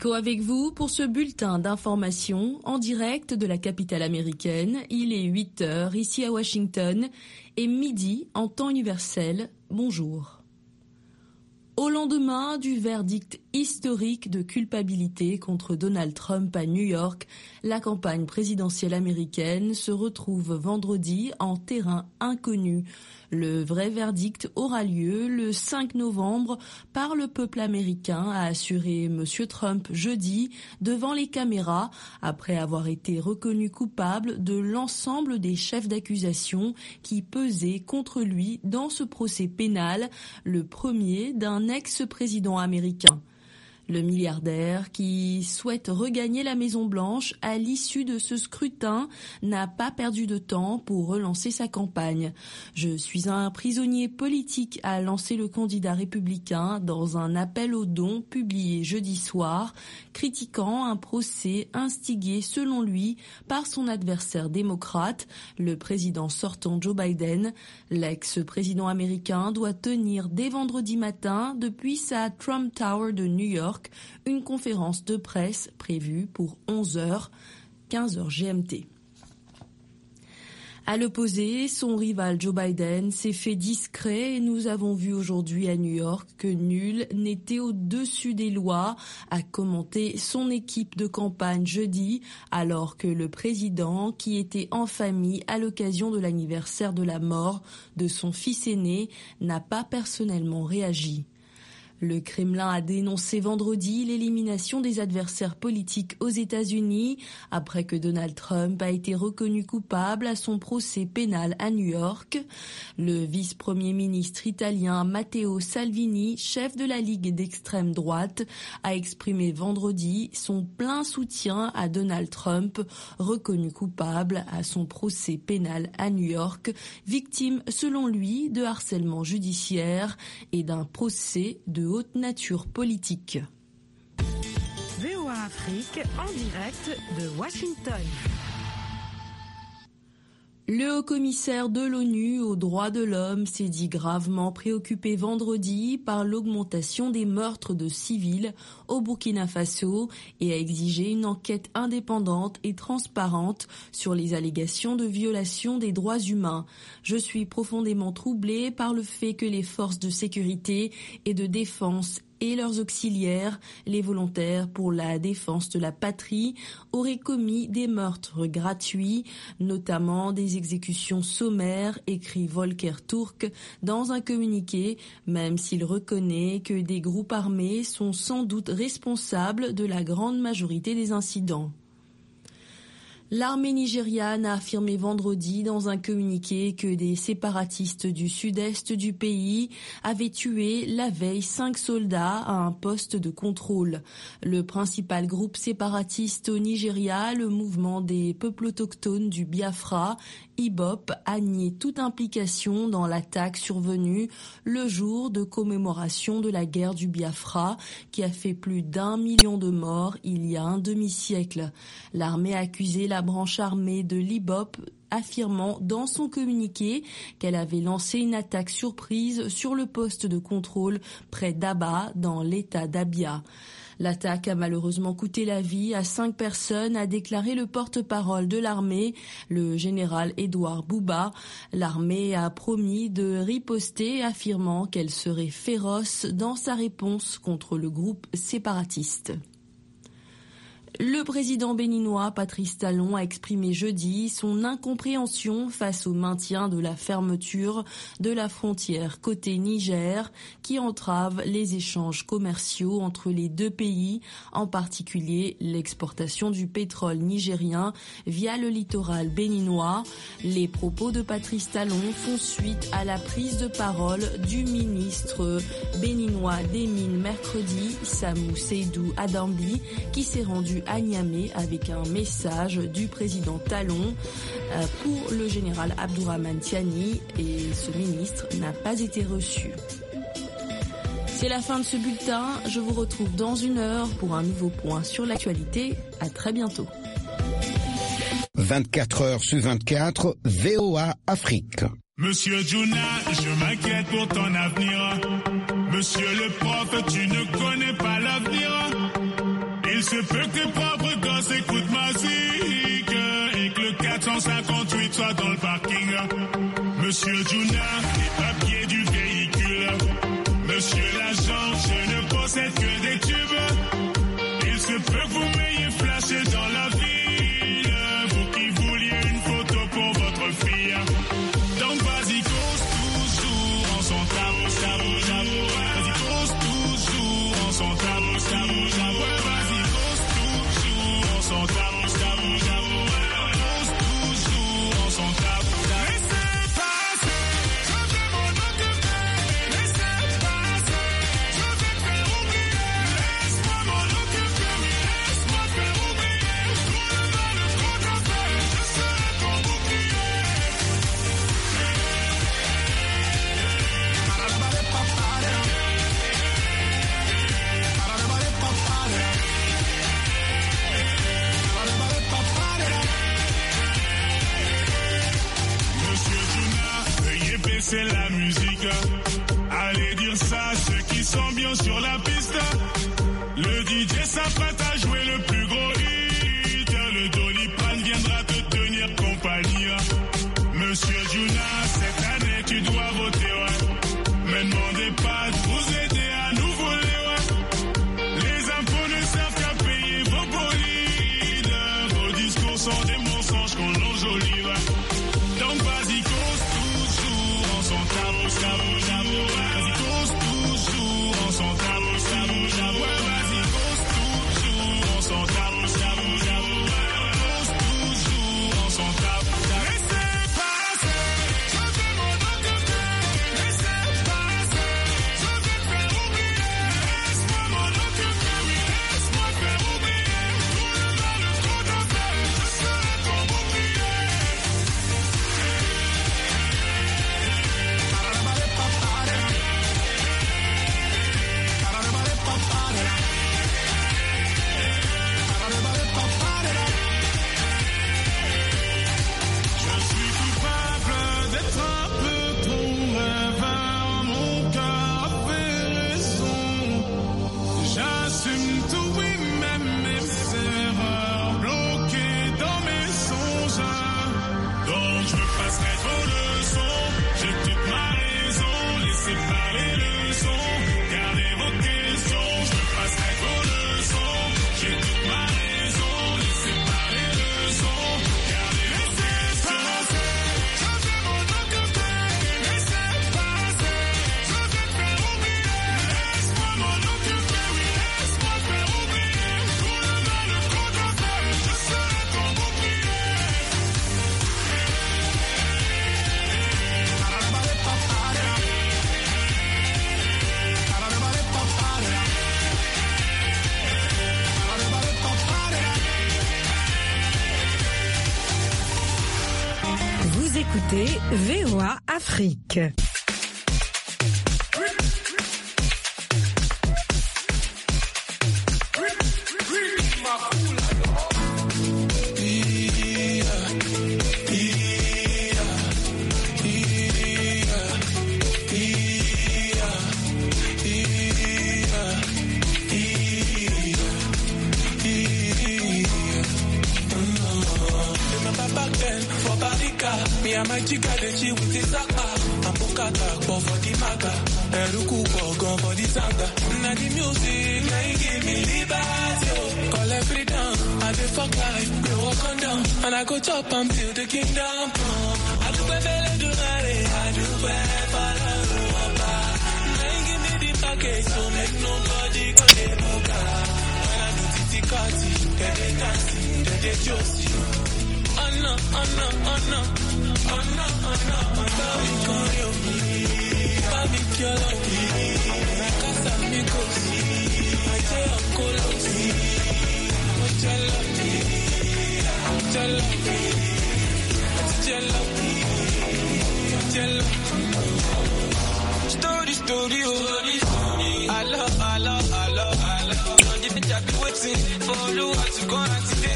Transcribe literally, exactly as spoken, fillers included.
Nico avec vous pour ce bulletin d'information en direct de la capitale américaine. Il est huit heures ici à Washington et midi en temps universel. Bonjour. Au lendemain du verdict historique de culpabilité contre Donald Trump à New York, la campagne présidentielle américaine se retrouve vendredi en terrain inconnu. Le vrai verdict aura lieu le cinq novembre par le peuple américain, a assuré M. Trump jeudi devant les caméras, après avoir été reconnu coupable de l'ensemble des chefs d'accusation qui pesaient contre lui dans ce procès pénal, le premier d'un ex-président américain. Le milliardaire, qui souhaite regagner la Maison-Blanche à l'issue de ce scrutin, n'a pas perdu de temps pour relancer sa campagne. « Je suis un prisonnier politique », a lancé le candidat républicain dans un appel aux dons publié jeudi soir, critiquant un procès instigé selon lui par son adversaire démocrate, le président sortant Joe Biden. L'ex-président américain doit tenir dès vendredi matin, depuis sa Trump Tower de New York, une conférence de presse prévue pour onze heures, quinze heures G M T. À l'opposé, son rival Joe Biden s'est fait discret et nous avons vu aujourd'hui à New York que nul n'était au-dessus des lois, a commenté son équipe de campagne jeudi, alors que le président, qui était en famille à l'occasion de l'anniversaire de la mort de son fils aîné, n'a pas personnellement réagi. Le Kremlin a dénoncé vendredi l'élimination des adversaires politiques aux États-Unis après que Donald Trump a été reconnu coupable à son procès pénal à New York. Le vice-premier ministre italien Matteo Salvini, chef de la Ligue d'extrême droite, a exprimé vendredi son plein soutien à Donald Trump, reconnu coupable à son procès pénal à New York, victime selon lui de harcèlement judiciaire et d'un procès de haute nature politique. V O A Afrique en direct de Washington. Le haut-commissaire de l'ONU aux droits de l'homme s'est dit gravement préoccupé vendredi par l'augmentation des meurtres de civils au Burkina Faso et a exigé une enquête indépendante et transparente sur les allégations de violation des droits humains. Je suis profondément troublé par le fait que les forces de sécurité et de défense et leurs auxiliaires, les volontaires pour la défense de la patrie, auraient commis des meurtres gratuits, notamment des exécutions sommaires, écrit Volker Turk dans un communiqué, même s'il reconnaît que des groupes armés sont sans doute responsables de la grande majorité des incidents. L'armée nigériane a affirmé vendredi dans un communiqué que des séparatistes du sud-est du pays avaient tué la veille cinq soldats à un poste de contrôle. Le principal groupe séparatiste au Nigeria, le mouvement des peuples autochtones du Biafra, I B O P, a nié toute implication dans l'attaque survenue le jour de commémoration de la guerre du Biafra qui a fait plus d'un million de morts il y a un demi-siècle. L'armée a accusé la branche armée de l'I B O P, affirmant dans son communiqué qu'elle avait lancé une attaque surprise sur le poste de contrôle près d'Aba, dans l'état d'Abia. L'attaque a malheureusement coûté la vie à cinq personnes, a déclaré le porte-parole de l'armée, le général Edouard Bouba. L'armée a promis de riposter, affirmant qu'elle serait féroce dans sa réponse contre le groupe séparatiste. Le président béninois Patrice Talon a exprimé jeudi son incompréhension face au maintien de la fermeture de la frontière côté Niger qui entrave les échanges commerciaux entre les deux pays, en particulier l'exportation du pétrole nigérien via le littoral béninois. Les propos de Patrice Talon font suite à la prise de parole du ministre béninois des Mines mercredi, Samou Seydou Adambi, qui s'est rendu à Niamey avec un message du président Talon pour le général Abdourahmane Tiani, et ce ministre n'a pas été reçu. C'est la fin de ce bulletin. Je vous retrouve dans une heure pour un nouveau point sur l'actualité. À très bientôt. vingt-quatre heures sur vingt-quatre, V O A Afrique. Monsieur Juna, je m'inquiète pour ton avenir. Monsieur le prof, tu ne connais pas l'avenir. se peut que tes propres gosses écoutent ma musique et que le quatre cent cinquante-huit soit dans le parking. Monsieur Juna, les papiers du véhicule. Monsieur l'agent, je ne possède que des tubes. Il se peut que vous m'ayez flashé dans la ville, vous qui vouliez une photo pour votre fille. Donc vas-y, cause toujours en son tabou, tabou, tabou. Vas-y, cause toujours en son tabou, tabou, tabou. Vas-y, cause toujours en son tabou, tabou, tabou. Cause toujours en son tabou, tabou. Laissez passer, je vais m'en occuper. Laissez passer, je vais te faire oublier. Laisse-moi m'en occuper, oui, laisse-moi te faire oublier. Tout le mal, trop de fait, je serai ton bouclier. Monsieur Juna, veuillez baisser la musique. Allez dire ça à ceux qui sont bien sur la piste. Le D J s'apprête à jouer le plus gros hit. Le Doliprane viendra te tenir compagnie. Monsieur Juna, cette année tu dois voter, ouais. Me demandez pas de vous aider à nous voler, ouais. Les impôts ne servent qu'à payer vos bolides. Vos discours sont des mensonges qu'on enjolive. Donc vas-y, cause toujours en son tabou, tabou, tabou. Vas-y, cause toujours en son tabou, tabou, tabou. Vas-y, cause toujours en son tabou, tabou, tabou. Cause toujours en son tabou, tabou. Laissez passer, je vais m'en occuper. Laissez passer, je vais te faire oublier. Laisse-moi m'en occuper, oui, laisse-moi te faire oublier. Tout le mal, trop de fait, je serai ton bouclier. Je suis coupable d'être un peu ton rêveur, mon cœur fait raison. J'assume tout, oui, même mes erreurs, bloquées dans mes songes. Donc je me passerai vos leçons, j'ai toute ma raison, laissez parler le son, gardez vos questions. Je me passerai vos leçons, j'ai toute ma raison, laissez parler le son, gardez vos questions. Je vais m'en occuper, laissez passer, je vais te faire oublier. Laisse-moi m'en occuper, oui, laisse-moi te faire oublier. Tout le mal, trop de fait, je serai ton bouclier. Vous écoutez V O A Afrique. Remember back then for Barika, me and my chica they chill with the Zaka. I'm Bukata, but for the Maga, Eruku Bogon for the Sanga. Now the music, now you give me liberty. Call every down, I dey fuck life, we walk on down, and I go chop until the kingdom come. I do better do that, I do better for the Rupa. Now you give me the package, so make nobody go dey boga. When I do Titi Kati, they dey dancing, they dey josie. Oh no, oh no, oh no, oh no, oh no, oh no. We call you me, baby, kill me. Na casa me cosi, I tell uncle Losi. Oh, tell me, tell me, tell me, tell me. Story, story, oh. I love, I love, I love, I love. On the bitch I be waiting for you to go and see.